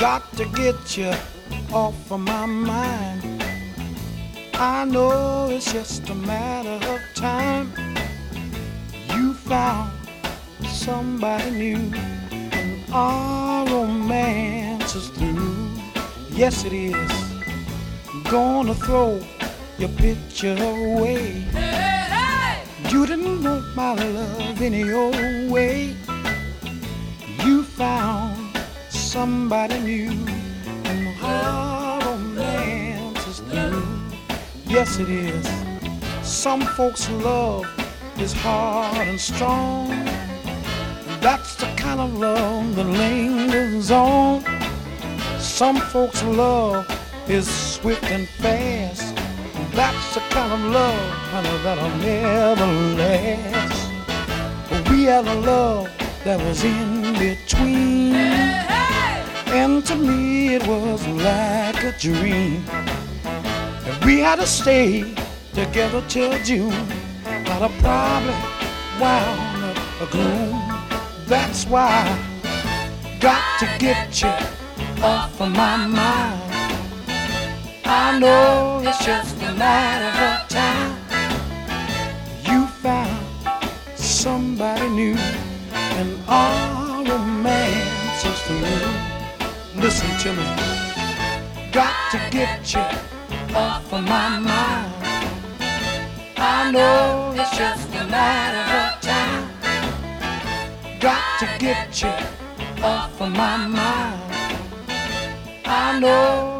Got to get you off of my mind. I know it's just a matter of time. You found somebody new, and our romance is through. Yes, it is. Gonna throw your picture away. Hey, hey! You didn't want my love any old way. You found somebody new, and our romance is through. Yes, it is. Some folks' love is hard and strong. That's the kind of love that lingers on. Some folks' love is swift and fast. That's the kind of love, honey, that'll never last. But we had a love that was in between. Hey, hey! And to me it was like a dream. And we had to stay together till June. But I probably wound up a gloom. That's why I got to get you off of my mind. I know it's just a matter of time. You found somebody new, and our romance is through. Listen to me. Got to get you off of my mind. I know it's just a matter of time. Got to get you off of my mind. I know